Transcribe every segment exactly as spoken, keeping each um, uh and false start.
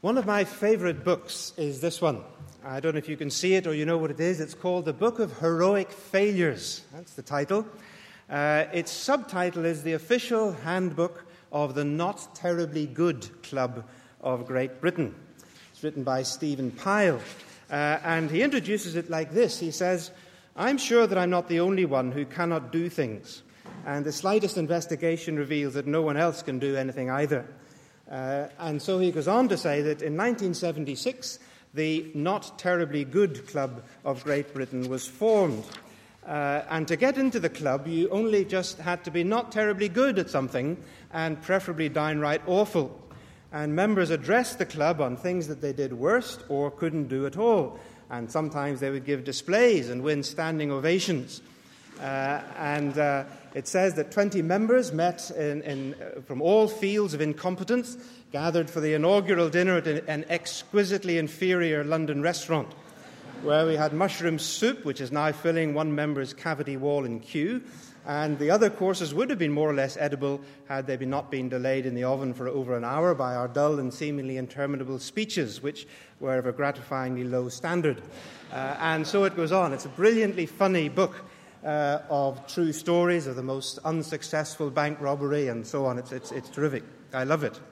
One of my favorite books is this one. I don't know if you can see it or you know what it is. It's called The Book of Heroic Failures. That's the title. Uh, its subtitle is The Official Handbook of the Not Terribly Good Club of Great Britain. It's written by Stephen Pyle. Uh, and he introduces it like this. He says, "I'm sure that I'm not the only one who cannot do things. And the slightest investigation reveals that no one else can do anything either." Uh, and so he goes on to say that in nineteen seventy-six, the Not Terribly Good Club of Great Britain was formed. Uh, and to get into the club, you only just had to be not terribly good at something, and preferably downright awful. And members addressed the club on things that they did worst or couldn't do at all. And sometimes they would give displays and win standing ovations. Uh, and uh, it says that twenty members met in, in, uh, from all fields of incompetence, gathered for the inaugural dinner at an, an exquisitely inferior London restaurant, where we had mushroom soup, which is now filling one member's cavity wall in Kew, and the other courses would have been more or less edible had they been not been delayed in the oven for over an hour by our dull and seemingly interminable speeches, which were of a gratifyingly low standard. Uh, and so it goes on. It's a brilliantly funny book. Uh, of true stories of the most unsuccessful bank robbery and so on. It's, it's, it's terrific. I love it.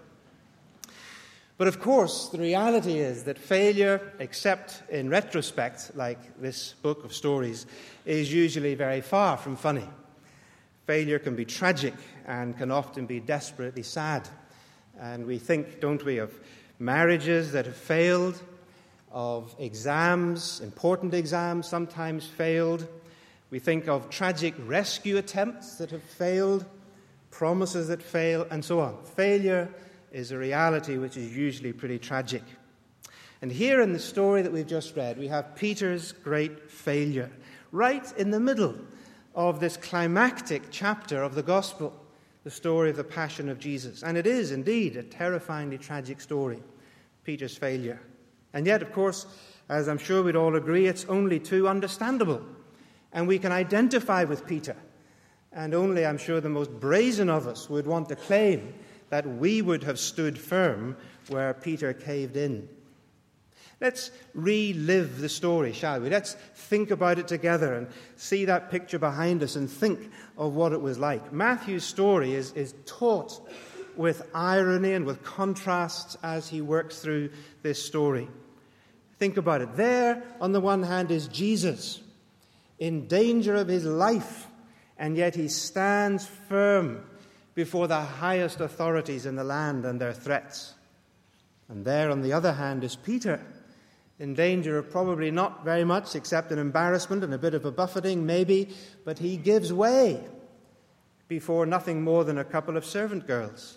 But of course, the reality is that failure, except in retrospect, like this book of stories, is usually very far from funny. Failure can be tragic and can often be desperately sad. And we think, don't we, of marriages that have failed, of exams, important exams sometimes failed. We think of tragic rescue attempts that have failed, promises that fail, and so on. Failure is a reality which is usually pretty tragic. And here in the story that we've just read, we have Peter's great failure, right in the middle of this climactic chapter of the Gospel, the story of the Passion of Jesus. And it is indeed a terrifyingly tragic story, Peter's failure. And yet, of course, as I'm sure we'd all agree, it's only too understandable. And we can identify with Peter. And only, I'm sure, the most brazen of us would want to claim that we would have stood firm where Peter caved in. Let's relive the story, shall we? Let's think about it together and see that picture behind us and think of what it was like. Matthew's story is, is taught with irony and with contrasts as he works through this story. Think about it. There, on the one hand, is Jesus, in danger of his life, and yet he stands firm before the highest authorities in the land and their threats. And there, on the other hand, is Peter, in danger of probably not very much except an embarrassment and a bit of a buffeting, maybe, but he gives way before nothing more than a couple of servant girls.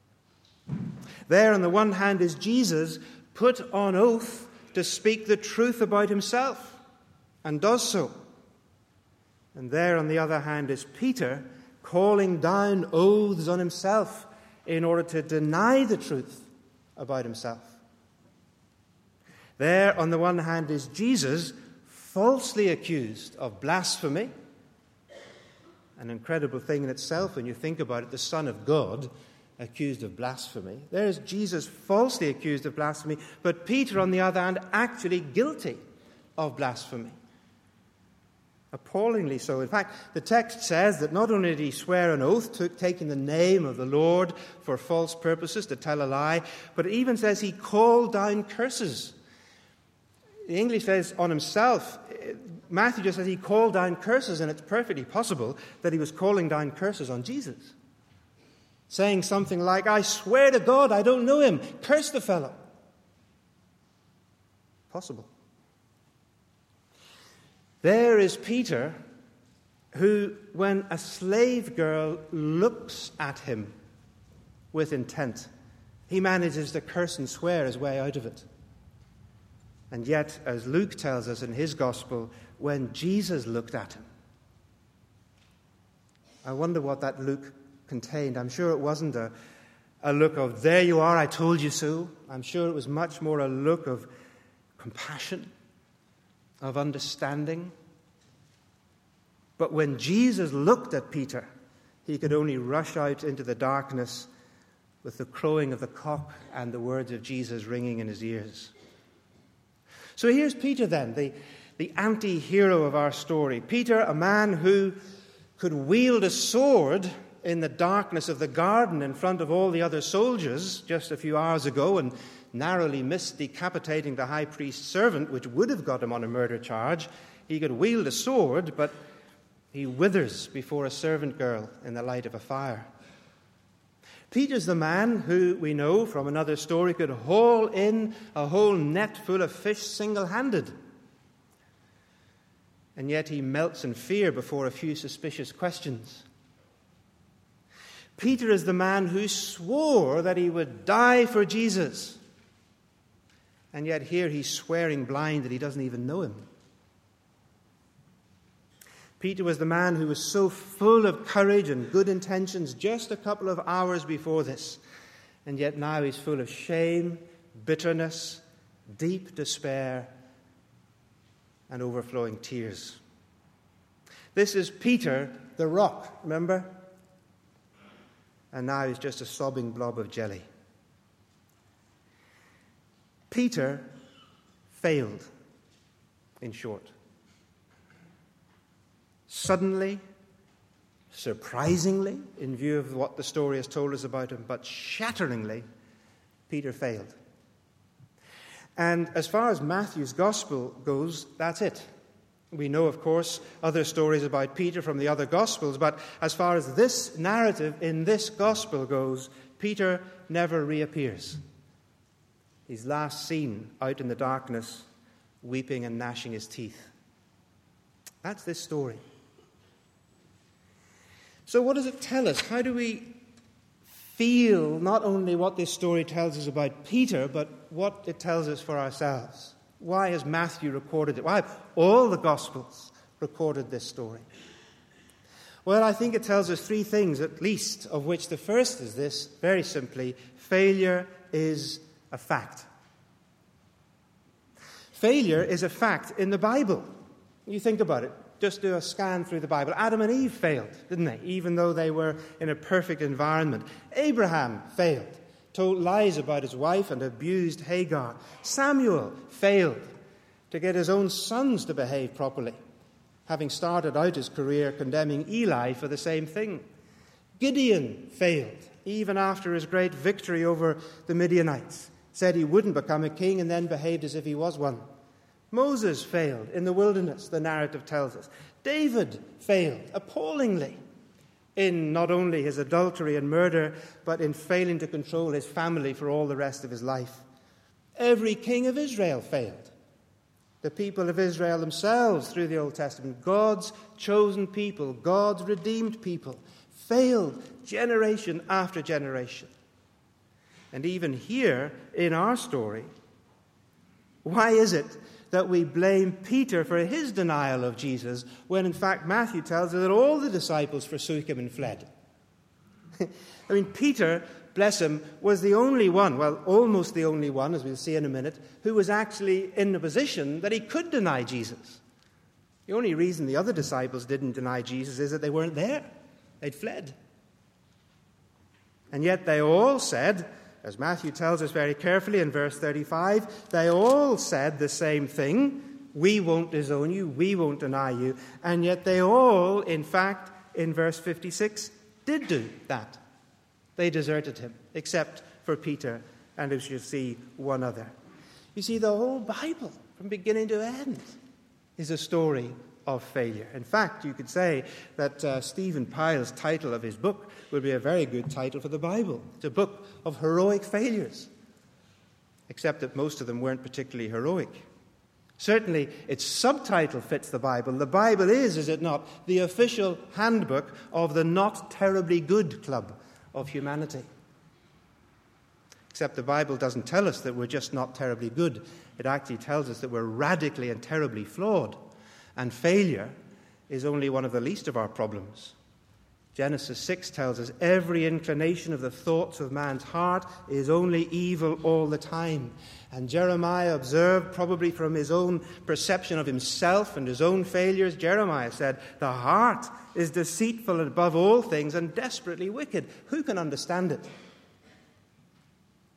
There, on the one hand, is Jesus, put on oath to speak the truth about himself, and does so. And there, on the other hand, is Peter calling down oaths on himself in order to deny the truth about himself. There, on the one hand, is Jesus falsely accused of blasphemy, an incredible thing in itself when you think about it, the Son of God accused of blasphemy. There is Jesus falsely accused of blasphemy, but Peter, on the other hand, actually guilty of blasphemy. Appallingly so. In fact, the text says that not only did he swear an oath, took, taking the name of the Lord for false purposes, to tell a lie, but it even says he called down curses. The English says on himself. Matthew just says he called down curses, and it's perfectly possible that he was calling down curses on Jesus, saying something like, "I swear to God, I don't know him. Curse the fellow." Possible. There is Peter, who, when a slave girl looks at him with intent, he manages to curse and swear his way out of it. And yet, as Luke tells us in his gospel, when Jesus looked at him, I wonder what that look contained. I'm sure it wasn't a, a look of, "There you are, I told you so." I'm sure it was much more a look of compassion, of understanding. But when Jesus looked at Peter, he could only rush out into the darkness with the crowing of the cock and the words of Jesus ringing in his ears. So here's Peter then, the, the anti-hero of our story. Peter, a man who could wield a sword in the darkness of the garden in front of all the other soldiers just a few hours ago and narrowly missed decapitating the high priest's servant, which would have got him on a murder charge. He could wield a sword, but he withers before a servant girl in the light of a fire. Peter's the man who, we know from another story, could haul in a whole net full of fish single-handed. And yet he melts in fear before a few suspicious questions. Peter is the man who swore that he would die for Jesus. And yet here he's swearing blind that he doesn't even know him. Peter was the man who was so full of courage and good intentions just a couple of hours before this. And yet now he's full of shame, bitterness, deep despair, and overflowing tears. This is Peter, the rock, remember? And now he's just a sobbing blob of jelly. Peter failed, in short. Suddenly, surprisingly, in view of what the story has told us about him, but shatteringly, Peter failed. And as far as Matthew's gospel goes, that's it. We know, of course, other stories about Peter from the other gospels, but as far as this narrative in this gospel goes, Peter never reappears. He's last seen out in the darkness, weeping and gnashing his teeth. That's this story. So what does it tell us? How do we feel not only what this story tells us about Peter, but what it tells us for ourselves? Why has Matthew recorded it? Why have all the Gospels recorded this story? Well, I think it tells us three things at least, of which the first is this, very simply: failure is a fact. Failure is a fact in the Bible. You think about it. Just do a scan through the Bible. Adam and Eve failed, didn't they? Even though they were in a perfect environment. Abraham failed, told lies about his wife and abused Hagar. Samuel failed to get his own sons to behave properly, having started out his career condemning Eli for the same thing. Gideon failed, even after his great victory over the Midianites. Said he wouldn't become a king and then behaved as if he was one. Moses failed in the wilderness, the narrative tells us. David failed appallingly in not only his adultery and murder, but in failing to control his family for all the rest of his life. Every king of Israel failed. The people of Israel themselves, through the Old Testament, God's chosen people, God's redeemed people, failed generation after generation. And even here in our story, why is it that we blame Peter for his denial of Jesus, when in fact Matthew tells us that all the disciples forsook him and fled? I mean, Peter, bless him, was the only one, well, almost the only one, as we'll see in a minute, who was actually in a position that he could deny Jesus. The only reason the other disciples didn't deny Jesus is that they weren't there. They'd fled. And yet they all said, as Matthew tells us very carefully in verse thirty-five, they all said the same thing: we won't disown you, we won't deny you. And yet they all, in fact, in verse fifty-six, did do that. They deserted him, except for Peter and, as you'll see, one other. You see, the whole Bible, from beginning to end, is a story of failure. In fact, you could say that uh, Stephen Pyle's title of his book would be a very good title for the Bible. It's a book of heroic failures, except that most of them weren't particularly heroic. Certainly, its subtitle fits the Bible. The Bible is, is it not, the official handbook of the Not Terribly Good Club of humanity. Except the Bible doesn't tell us that we're just not terribly good. It actually tells us that we're radically and terribly flawed. And failure is only one of the least of our problems. Genesis six tells us every inclination of the thoughts of man's heart is only evil all the time. And Jeremiah observed, probably from his own perception of himself and his own failures, Jeremiah said, the heart is deceitful above all things and desperately wicked. Who can understand it?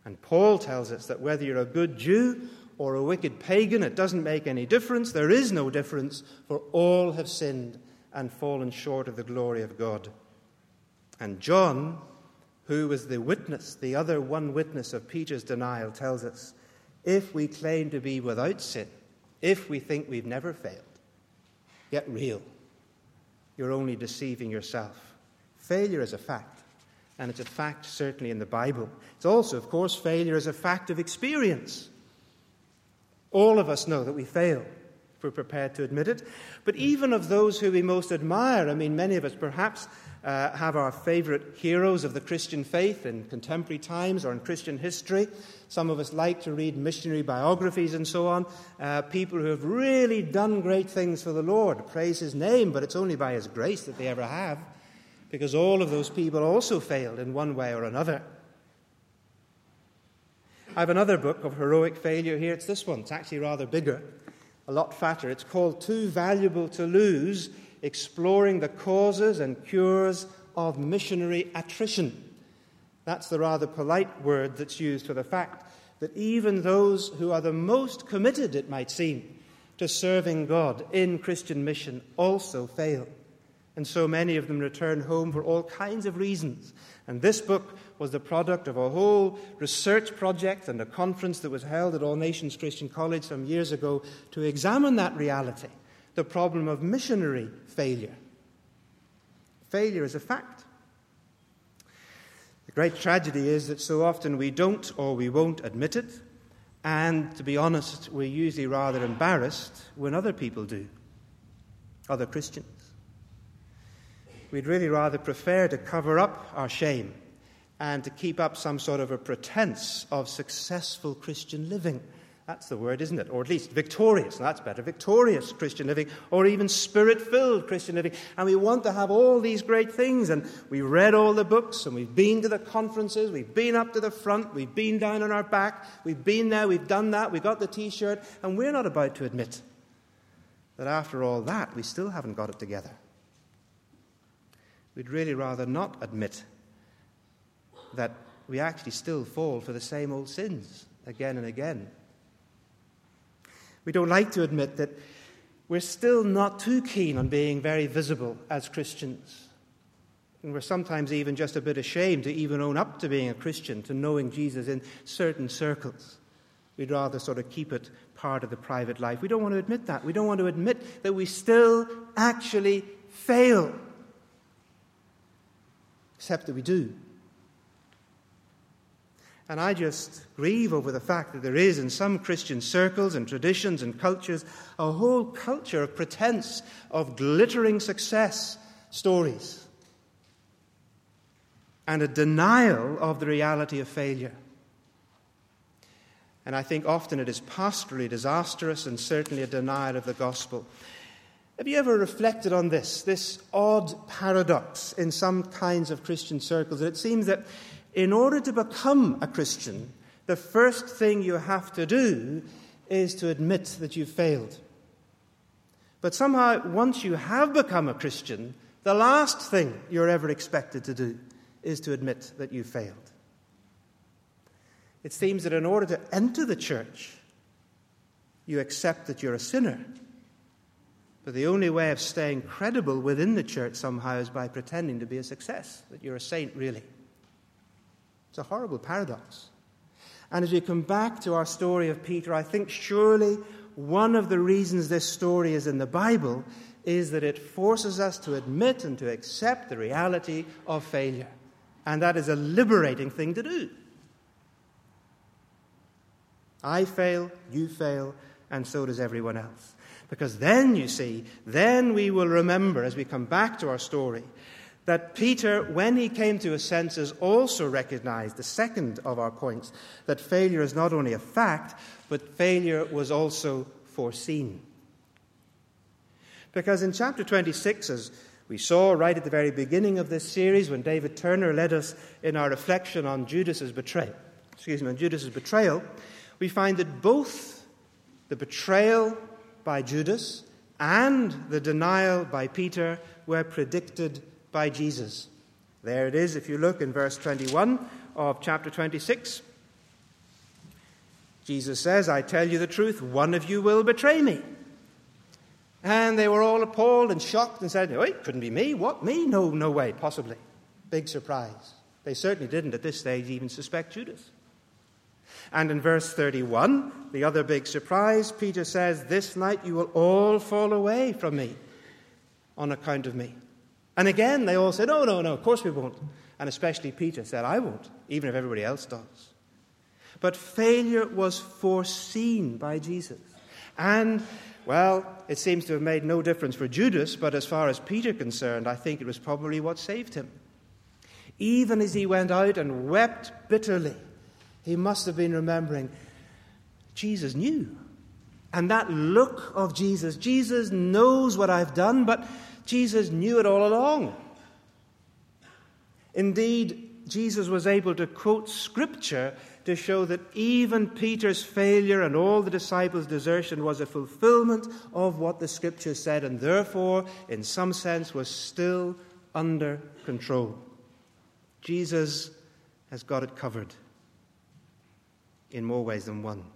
And Paul tells us that whether you're a good Jew or a wicked pagan, it doesn't make any difference. There is no difference, for all have sinned and fallen short of the glory of God. And John, who was the witness, the other one witness of Peter's denial, tells us, if we claim to be without sin, if we think we've never failed, get real. You're only deceiving yourself. Failure is a fact, and it's a fact certainly in the Bible. It's also, of course, failure is a fact of experience. All of us know that we fail, if we're prepared to admit it. But even of those who we most admire, I mean, many of us perhaps uh, have our favorite heroes of the Christian faith in contemporary times or in Christian history. Some of us like to read missionary biographies and so on, uh, people who have really done great things for the Lord, praise His name, but it's only by His grace that they ever have, because all of those people also failed in one way or another. I have another book of heroic failure here. It's this one. It's actually rather bigger, a lot fatter. It's called Too Valuable to Lose, Exploring the Causes and Cures of Missionary Attrition. That's the rather polite word that's used for the fact that even those who are the most committed, it might seem, to serving God in Christian mission also fail. And so many of them return home for all kinds of reasons. And this book was the product of a whole research project and a conference that was held at All Nations Christian College some years ago to examine that reality, the problem of missionary failure. Failure is a fact. The great tragedy is that so often we don't or we won't admit it, and to be honest, we're usually rather embarrassed when other people do, other Christians. We'd really rather prefer to cover up our shame and to keep up some sort of a pretense of successful Christian living. That's the word, isn't it? Or at least victorious. That's better. Victorious Christian living, or even spirit-filled Christian living. And we want to have all these great things. And we read all the books, and we've been to the conferences, we've been up to the front, we've been down on our back, we've been there, we've done that, we got the T-shirt, and we're not about to admit that after all that, we still haven't got it together. We'd really rather not admit that we actually still fall for the same old sins again and again. We don't like to admit that we're still not too keen on being very visible as Christians. And we're sometimes even just a bit ashamed to even own up to being a Christian, to knowing Jesus in certain circles. We'd rather sort of keep it part of the private life. We don't want to admit that. We don't want to admit that we still actually fail. Except that we do. And I just grieve over the fact that there is in some Christian circles and traditions and cultures a whole culture of pretense, of glittering success stories, and a denial of the reality of failure. And I think often it is pastorally disastrous and certainly a denial of the gospel. Have you ever reflected on this, this odd paradox in some kinds of Christian circles? It seems that in order to become a Christian, the first thing you have to do is to admit that you've failed. But somehow, once you have become a Christian, the last thing you're ever expected to do is to admit that you failed. It seems that in order to enter the church, you accept that you're a sinner. But the only way of staying credible within the church somehow is by pretending to be a success, that you're a saint, really. It's a horrible paradox. And as we come back to our story of Peter, I think surely one of the reasons this story is in the Bible is that it forces us to admit and to accept the reality of failure. And that is a liberating thing to do. I fail, you fail, and so does everyone else. Because then, you see, then we will remember, as we come back to our story, that Peter, when he came to his senses, also recognized the second of our points, that failure is not only a fact, but failure was also foreseen. Because in chapter twenty-six, as we saw right at the very beginning of this series, when David Turner led us in our reflection on Judas's betrayal, excuse me, on Judas's betrayal, we find that both the betrayal by Judas and the denial by Peter were predicted by Jesus. There it is, if you look in verse twenty-one of chapter twenty-six. Jesus says, I tell you the truth, one of you will betray me. And they were all appalled and shocked and said, wait, couldn't be me. What, me? No, no way, possibly. Big surprise. They certainly didn't at this stage even suspect Judas. And in verse thirty-one, the other big surprise, Peter says, this night you will all fall away from me on account of me. And again, they all said, oh, no, no, of course we won't. And especially Peter said, I won't, even if everybody else does. But failure was foreseen by Jesus. And, well, it seems to have made no difference for Judas, but as far as Peter concerned, I think it was probably what saved him. Even as he went out and wept bitterly, he must have been remembering, Jesus knew. And that look of Jesus, Jesus knows what I've done, but Jesus knew it all along. Indeed, Jesus was able to quote Scripture to show that even Peter's failure and all the disciples' desertion was a fulfillment of what the Scripture said, and therefore, in some sense, was still under control. Jesus has got it covered in more ways than one.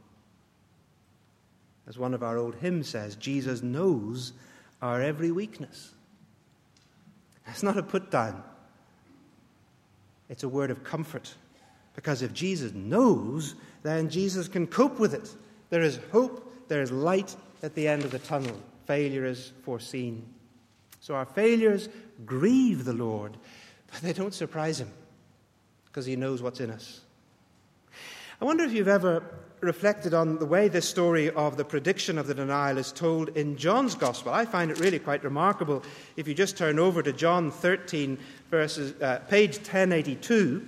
As one of our old hymns says, Jesus knows our every weakness. It's not a put down. It's a word of comfort. Because if Jesus knows, then Jesus can cope with it. There is hope, there is light at the end of the tunnel. Failure is foreseen. So our failures grieve the Lord, but they don't surprise him, because he knows what's in us. I wonder if you've ever reflected on the way this story of the prediction of the denial is told in John's Gospel. I find it really quite remarkable. If you just turn over to John thirteen, verses, uh, page ten eighty-two,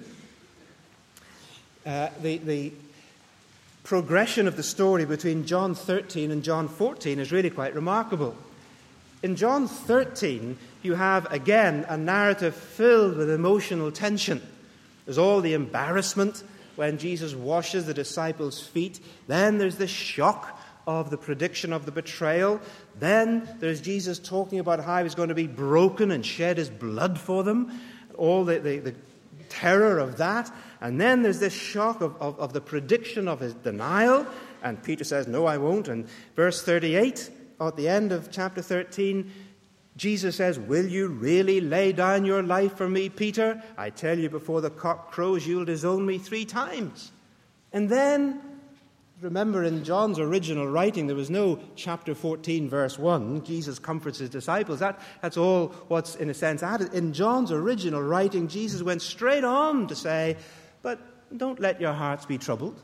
uh, the, the progression of the story between John thirteen and John fourteen is really quite remarkable. In John thirteen, you have, again, a narrative filled with emotional tension. There's all the embarrassment when Jesus washes the disciples' feet. Then there's the shock of the prediction of the betrayal. Then there's Jesus talking about how he's going to be broken and shed his blood for them. All the, the, the terror of that. And then there's this shock of, of, of the prediction of his denial. And Peter says, no, I won't. And verse thirty-eight, at the end of chapter thirteen, Jesus says, will you really lay down your life for me, Peter? I tell you, before the cock crows, you'll disown me three times. And then, remember, in John's original writing, there was no chapter fourteen, verse one. Jesus comforts his disciples. That, that's all what's, in a sense, added. In John's original writing, Jesus went straight on to say, but don't let your hearts be troubled.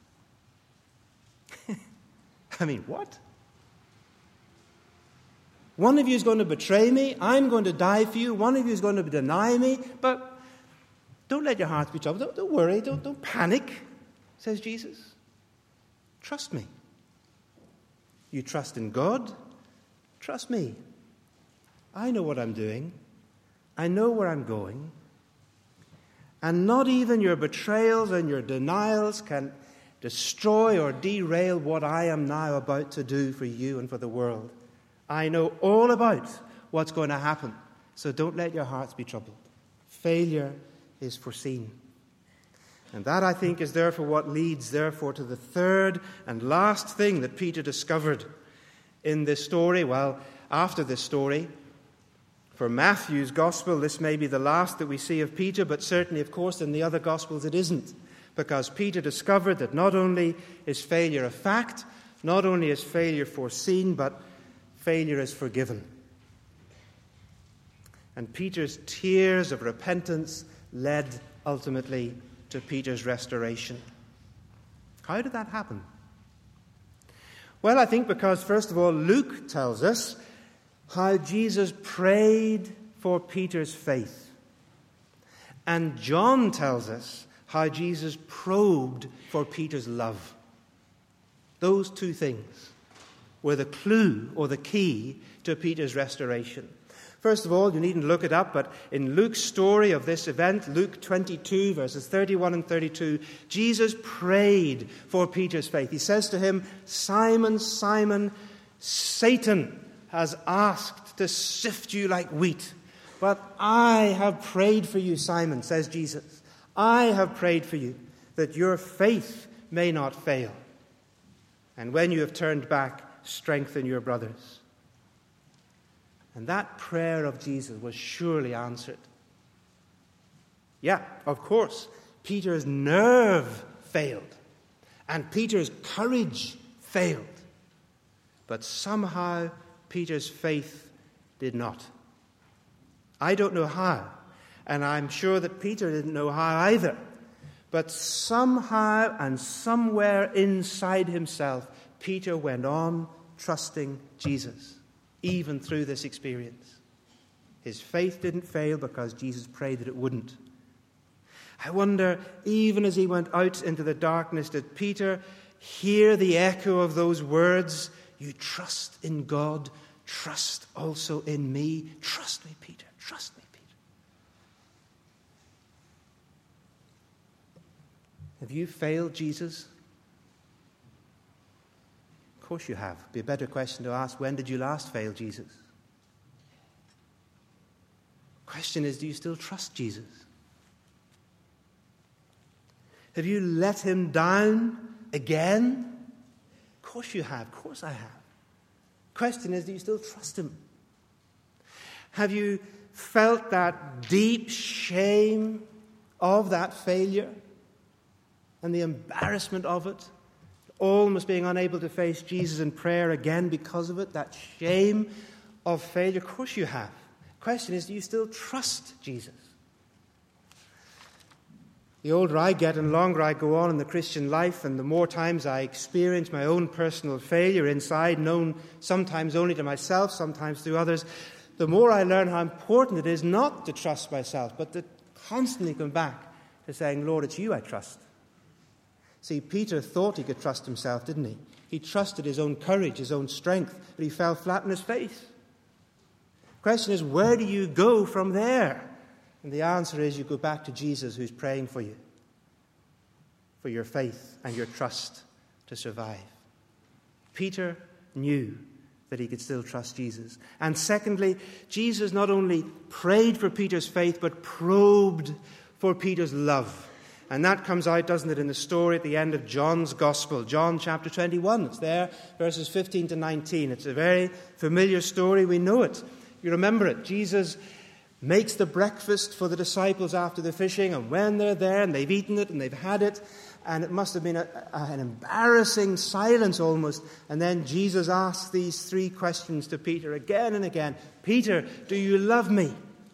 I mean, what? One of you is going to betray me. I'm going to die for you. One of you is going to deny me. But don't let your hearts be troubled. Don't, don't worry. Don't, don't panic, says Jesus. Trust me. You trust in God. Trust me. I know what I'm doing. I know where I'm going. And not even your betrayals and your denials can destroy or derail what I am now about to do for you and for the world. I know all about what's going to happen, so don't let your hearts be troubled. Failure is foreseen. And that, I think, is therefore what leads, therefore, to the third and last thing that Peter discovered in this story. Well, after this story, for Matthew's Gospel, this may be the last that we see of Peter, but certainly, of course, in the other Gospels it isn't, because Peter discovered that not only is failure a fact, not only is failure foreseen, but failure is forgiven. And Peter's tears of repentance led ultimately to Peter's restoration. How did that happen? Well, I think because, first of all, Luke tells us how Jesus prayed for Peter's faith. And John tells us how Jesus probed for Peter's love. Those two things were the clue or the key to Peter's restoration. First of all, you needn't look it up, but in Luke's story of this event, Luke twenty-two, verses thirty-one and thirty-two, Jesus prayed for Peter's faith. He says to him, Simon, Simon, Satan has asked to sift you like wheat, but I have prayed for you, Simon, says Jesus. I have prayed for you, that your faith may not fail. And when you have turned back, strengthen your brothers. And that prayer of Jesus was surely answered. Yeah, of course, Peter's nerve failed, and Peter's courage failed. But somehow Peter's faith did not. I don't know how, and I'm sure that Peter didn't know how either. But somehow and somewhere inside himself, Peter went on trusting Jesus, even through this experience. His faith didn't fail because Jesus prayed that it wouldn't. I wonder, even as he went out into the darkness, did Peter hear the echo of those words? You trust in God, trust also in me. Trust me, Peter, trust me, Peter. Have you failed Jesus? Of course you have. It'd be a better question to ask, when did you last fail Jesus? The question is, do you still trust Jesus? Have you let him down again? Of course you have. Of course I have. The question is, do you still trust him? Have you felt that deep shame of that failure and the embarrassment of it? Almost being unable to face Jesus in prayer again because of it, that shame of failure? Of course you have. The question is, do you still trust Jesus? The older I get and longer I go on in the Christian life, and the more times I experience my own personal failure inside, known sometimes only to myself, sometimes to others, the more I learn how important it is not to trust myself, but to constantly come back to saying, Lord, it's you I trust. See, Peter thought he could trust himself, didn't he? He trusted his own courage, his own strength, but he fell flat on his face. The question is, where do you go from there? And the answer is, you go back to Jesus, who's praying for you, for your faith and your trust to survive. Peter knew that he could still trust Jesus. And secondly, Jesus not only prayed for Peter's faith, but probed for Peter's love. And that comes out, doesn't it, in the story at the end of John's Gospel, John chapter twenty-one. It's there, verses fifteen to nineteen. It's a very familiar story. We know it. You remember it. Jesus makes the breakfast for the disciples after the fishing, and when they're there and they've eaten it and they've had it, and it must have been a, a, an embarrassing silence almost, and then Jesus asks these three questions to Peter again and again. Peter, do you love me?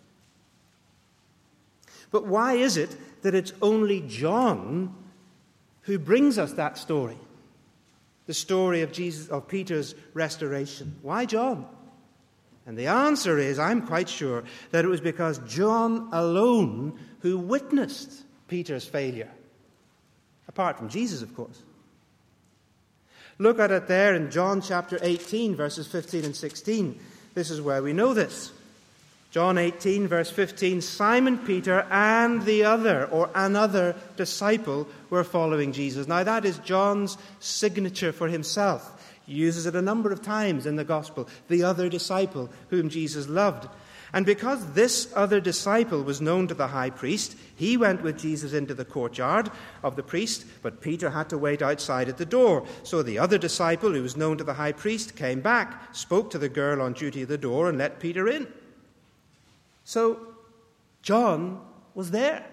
But why is it that it's only John who brings us that story? The story of Jesus, of Peter's restoration. Why John? And the answer is, I'm quite sure, that it was because John alone who witnessed Peter's failure. Apart from Jesus, of course. Look at it there in John chapter eighteen, verses fifteen and sixteen. This is where we know this. John eighteen, verse fifteen, Simon Peter and the other, or another disciple, were following Jesus. Now that is John's signature for himself. He uses it a number of times in the gospel, the other disciple whom Jesus loved. And because this other disciple was known to the high priest, he went with Jesus into the courtyard of the priest, but Peter had to wait outside at the door. So the other disciple, who was known to the high priest, came back, spoke to the girl on duty at the door, and let Peter in. So John was there.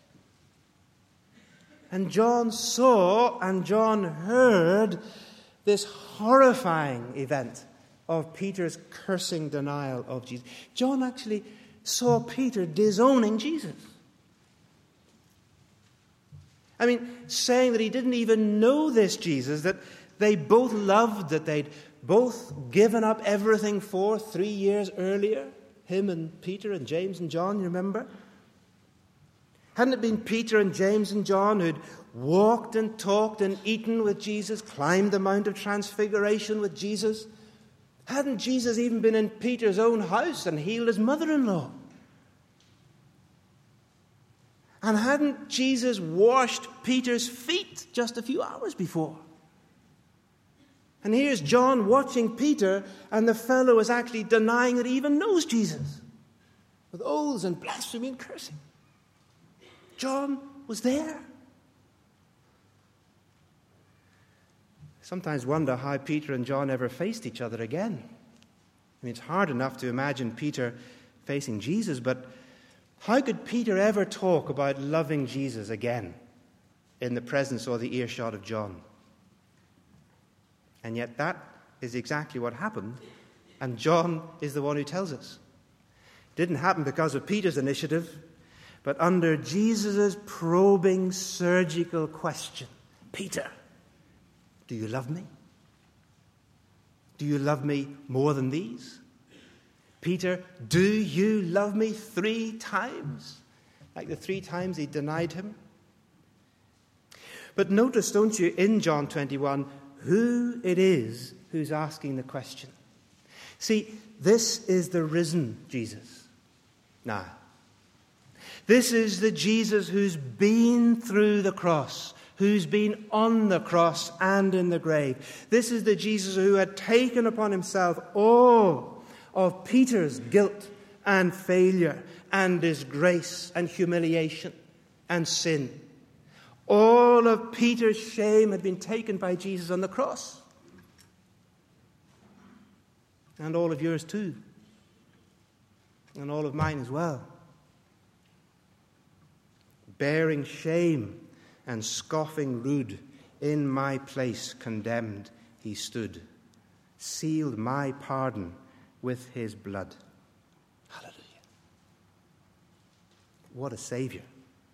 And John saw and John heard this horrifying event of Peter's cursing denial of Jesus. John actually saw Peter disowning Jesus. I mean, saying that he didn't even know this Jesus, that they both loved, that they'd both given up everything for three years earlier. Him and Peter and James and John, you remember? Hadn't it been Peter and James and John who'd walked and talked and eaten with Jesus, climbed the Mount of Transfiguration with Jesus? Hadn't Jesus even been in Peter's own house and healed his mother-in-law? And hadn't Jesus washed Peter's feet just a few hours before? And here's John watching Peter, and the fellow is actually denying that he even knows Jesus, with oaths and blasphemy and cursing. John was there. sometimes wonder how Peter and John ever faced each other again. I mean, it's hard enough to imagine Peter facing Jesus, but how could Peter ever talk about loving Jesus again in the presence or the earshot of John? And yet that is exactly what happened, and John is the one who tells us. It didn't happen because of Peter's initiative, but under Jesus' probing, surgical question. Peter, do you love me? Do you love me more than these? Peter, do you love me three times? Like the three times he denied him. But notice, don't you, in John twenty-one, who it is who's asking the question. See, this is the risen Jesus. Now, this is the Jesus who's been through the cross, who's been on the cross and in the grave. This is the Jesus who had taken upon himself all of Peter's guilt and failure and disgrace and humiliation and sin. All of Peter's shame had been taken by Jesus on the cross. And all of yours too. And all of mine as well. Bearing shame and scoffing rude, in my place condemned he stood, sealed my pardon with his blood. Hallelujah. What a Savior.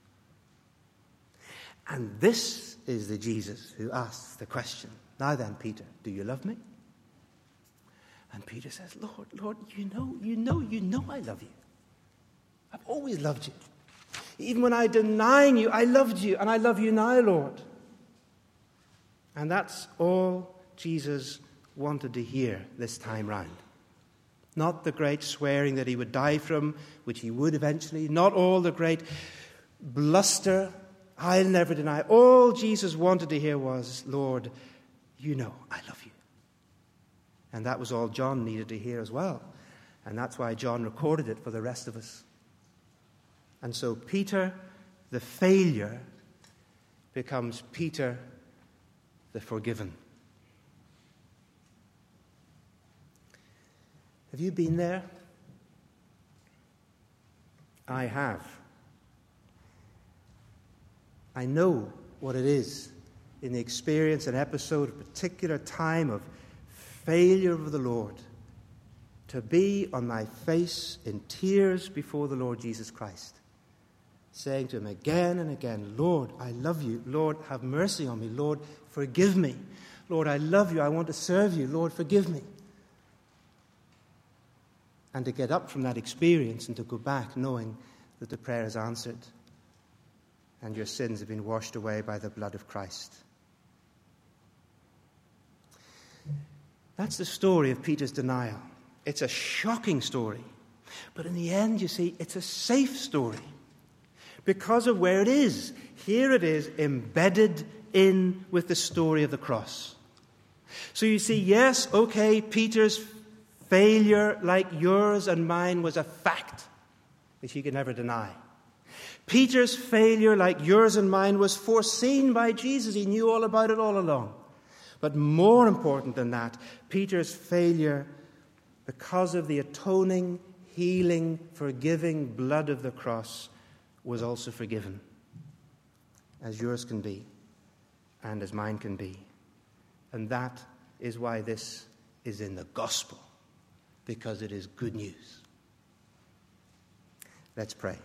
And this is the Jesus who asks the question, now then, Peter, do you love me? And Peter says, Lord, Lord, you know, you know, you know I love you. I've always loved you. Even when I denying you, I loved you, and I love you now, Lord. And that's all Jesus wanted to hear this time round. Not the great swearing that he would die from, which he would eventually. Not all the great bluster, I'll never deny. All Jesus wanted to hear was, Lord, you know I love you. And that was all John needed to hear as well. And that's why John recorded it for the rest of us. And so Peter, the failure, becomes Peter, the forgiven. Have you been there? I have. I know what it is in the experience, an episode, a particular time of failure of the Lord, to be on my face in tears before the Lord Jesus Christ, saying to him again and again, Lord, I love you. Lord, have mercy on me. Lord, forgive me. Lord, I love you. I want to serve you. Lord, forgive me. And to get up from that experience and to go back knowing that the prayer is answered and your sins have been washed away by the blood of Christ. That's the story of Peter's denial. It's a shocking story. But in the end, you see, it's a safe story because of where it is. Here it is embedded in with the story of the cross. So you see, yes, okay, Peter's failure, like yours and mine, was a fact which he could never deny. Peter's failure, like yours and mine, was foreseen by Jesus. He knew all about it all along. But more important than that, Peter's failure, because of the atoning, healing, forgiving blood of the cross, was also forgiven, as yours can be and as mine can be. And that is why this is in the gospel, because it is good news. Let's pray.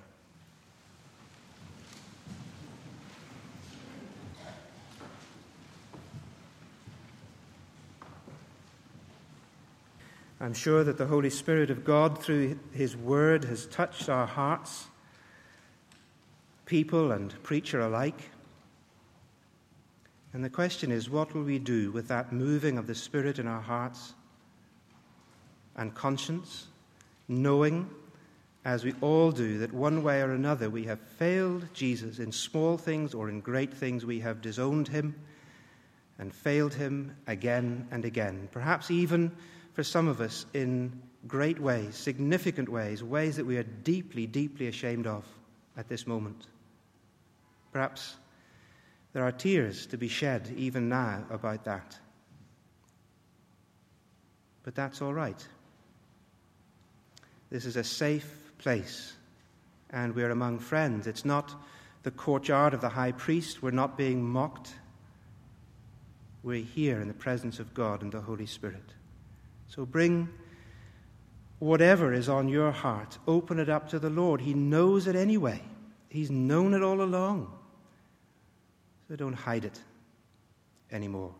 I'm sure that the Holy Spirit of God, through his word, has touched our hearts, people and preacher alike. And the question is, what will we do with that moving of the Spirit in our hearts and conscience, knowing, as we all do, that one way or another we have failed Jesus in small things or in great things. We have disowned him and failed him again and again, perhaps even for some of us in great ways, significant ways, ways that we are deeply, deeply ashamed of at this moment. Perhaps there are tears to be shed even now about that. But that's all right. This is a safe place, and we're among friends. It's not the courtyard of the high priest. We're not being mocked. We're here in the presence of God and the Holy Spirit. So bring whatever is on your heart. Open it up to the Lord. He knows it anyway. He's known it all along. So don't hide it anymore.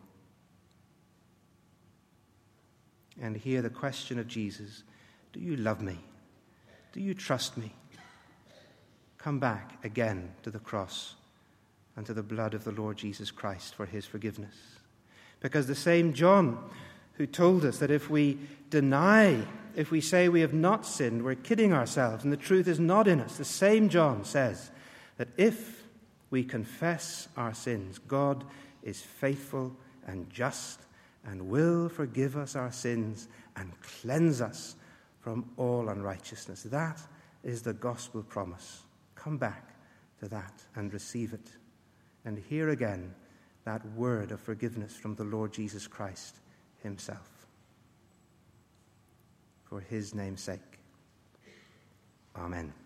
And hear the question of Jesus: do you love me? Do you trust me? Come back again to the cross and to the blood of the Lord Jesus Christ for his forgiveness. Because the same John who told us that if we deny, if we say we have not sinned, we're kidding ourselves and the truth is not in us. The same John says that if we confess our sins, God is faithful and just and will forgive us our sins and cleanse us from all unrighteousness. That is the gospel promise. Come back to that and receive it. And hear again that word of forgiveness from the Lord Jesus Christ himself. For his name's sake. Amen.